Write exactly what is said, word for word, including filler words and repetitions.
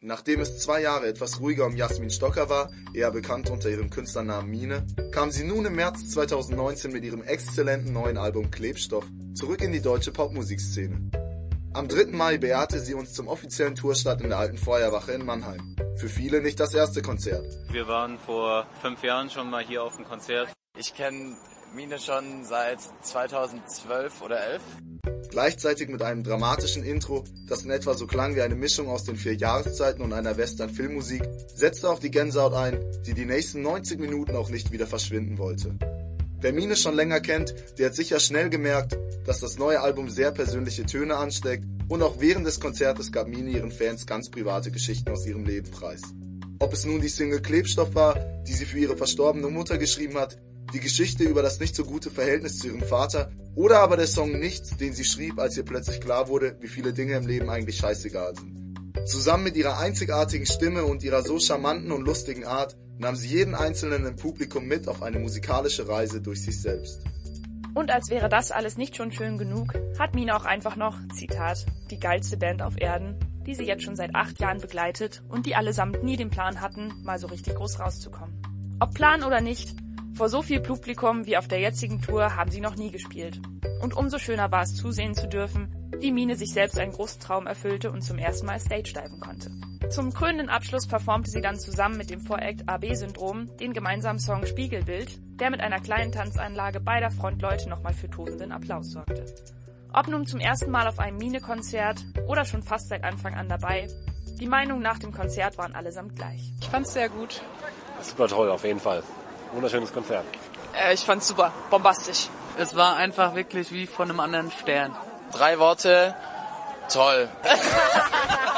Nachdem es zwei Jahre etwas ruhiger um Jasmin Stocker war, eher bekannt unter ihrem Künstlernamen Mine, kam sie nun im März zweitausendneunzehn mit ihrem exzellenten neuen Album Klebstoff zurück in die deutsche Popmusikszene. Am dritten Mai beehrte sie uns zum offiziellen Tourstart in der Alten Feuerwache in Mannheim. Für viele nicht das erste Konzert. Wir waren vor fünf Jahren schon mal hier auf dem Konzert. Ich kenne Mine schon seit zweitausendzwölf oder elf. Gleichzeitig mit einem dramatischen Intro, das in etwa so klang wie eine Mischung aus den vier Jahreszeiten und einer Western-Filmmusik, setzte auch die Gänsehaut ein, die die nächsten neunzig Minuten auch nicht wieder verschwinden wollte. Wer Mine schon länger kennt, der hat sicher schnell gemerkt, dass das neue Album sehr persönliche Töne ansteckt und auch während des Konzertes gab Mine ihren Fans ganz private Geschichten aus ihrem Leben preis. Ob es nun die Single Klebstoff war, die sie für ihre verstorbene Mutter geschrieben hat, die Geschichte über das nicht so gute Verhältnis zu ihrem Vater oder aber der Song Nichts, den sie schrieb, als ihr plötzlich klar wurde, wie viele Dinge im Leben eigentlich scheißegal sind. Zusammen mit ihrer einzigartigen Stimme und ihrer so charmanten und lustigen Art nahm sie jeden Einzelnen im Publikum mit auf eine musikalische Reise durch sich selbst. Und als wäre das alles nicht schon schön genug, hat Mine auch einfach noch, Zitat, die geilste Band auf Erden, die sie jetzt schon seit acht Jahren begleitet und die allesamt nie den Plan hatten, mal so richtig groß rauszukommen. Ob Plan oder nicht, vor so viel Publikum wie auf der jetzigen Tour haben sie noch nie gespielt. Und umso schöner war es zusehen zu dürfen, wie Mine sich selbst einen großen Traum erfüllte und zum ersten Mal Stage-diven konnte. Zum krönenden Abschluss performte sie dann zusammen mit dem Voract A B-Syndrom den gemeinsamen Song Spiegelbild, der mit einer kleinen Tanzanlage beider Frontleute nochmal für tosenden Applaus sorgte. Ob nun zum ersten Mal auf einem Mine-Konzert oder schon fast seit Anfang an dabei, die Meinungen nach dem Konzert waren allesamt gleich. Ich fand's sehr gut. Super toll, auf jeden Fall. Wunderschönes Konzert. Äh, ich fand's super, bombastisch. Es war einfach wirklich wie von einem anderen Stern. Drei Worte, toll.